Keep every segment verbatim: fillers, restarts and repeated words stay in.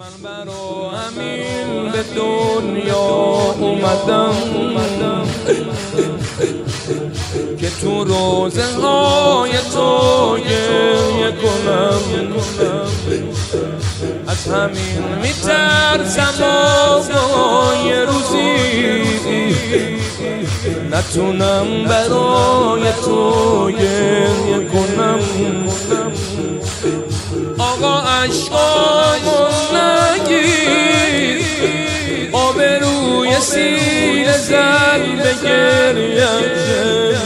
من برا همین به دنیا اومدم که تو روزه های تو گریه کنم. از همین میترسم آقا یه روزی نتونم برای تو گریه کنم. آقا عشقامو نگیر، آبروی سینه زن به گریه.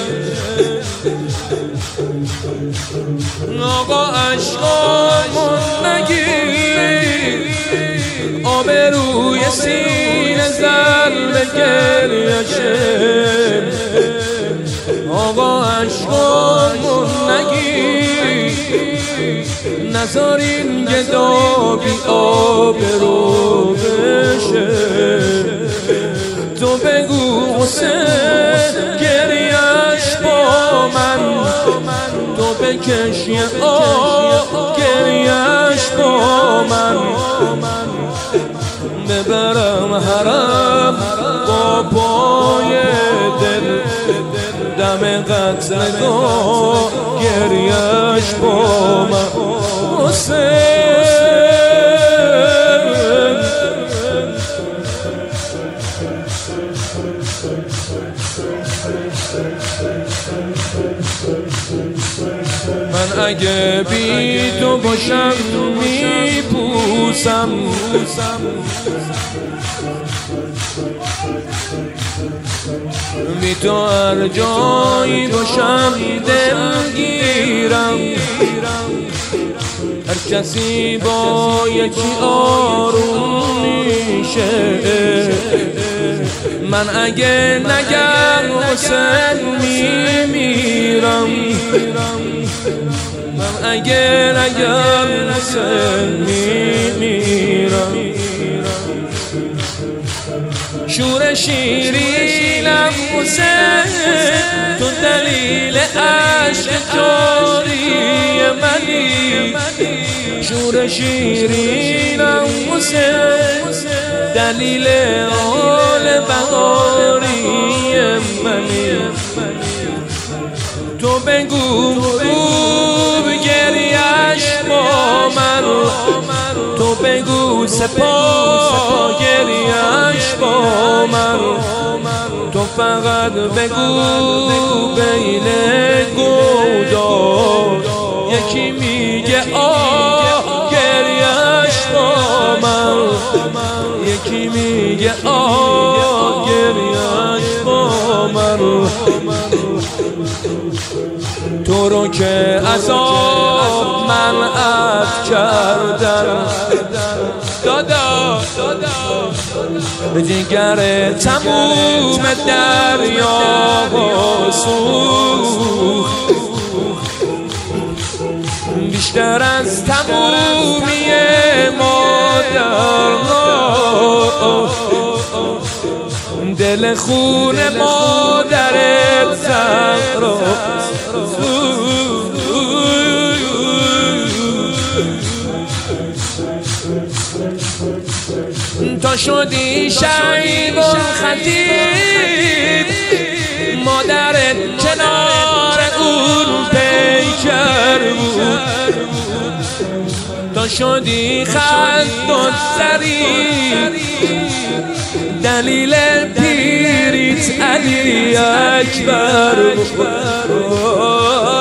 آقا عشقامو نگیر، آبروی سینه زن به گریه. آقا عشقامو نگیر، نذار این گدا بی آبرو بشه. تو بگو حسین گریهش با من، تو بکش یه آه گریهش با من. ببرم حرم با پای دل، دم قتل نگاه گریهش با من. حسین من اگه بی تو باشم میپوسم، بی تو هر جایی باشم دلگیرم. هر کسی با یکی آروم میشه. من اگه نگم حسین میمیرم، من اگه نگم حسین میمیرم. شور شیرینم حسین، تو دلیل عشق جاری منی. شور شیرینم حسین، دلیل حال بهاری منی. تو بگو خوب گریهش با من، تو بگو سپاه گریهش با من. تو فقط بگو بین گودار یکی میگه آه گریهش با من، یکی میگه آه گریهش با من. تو رو که عذاب منعت کردن دادا، جگر تموم دریا سوخت، بیشتر از تمومی مادرها. دل خون مادرت زهرا تا شدی شیب الخطیب، مادرت کنار اون پیکر بود. تا شدی خط و سری، دلیل پیریت علی اکبر بود.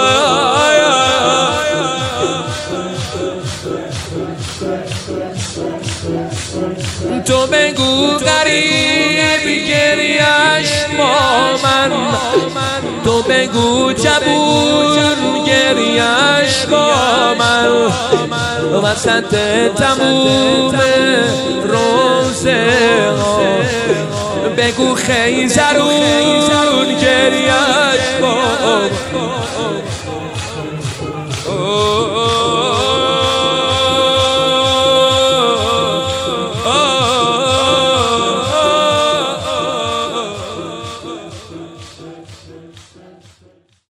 تو بگو غریب گریهش با من، تو بگو جبون گریهش با من. وسط تموم روزه ها بگو خیزرون گریهش با من.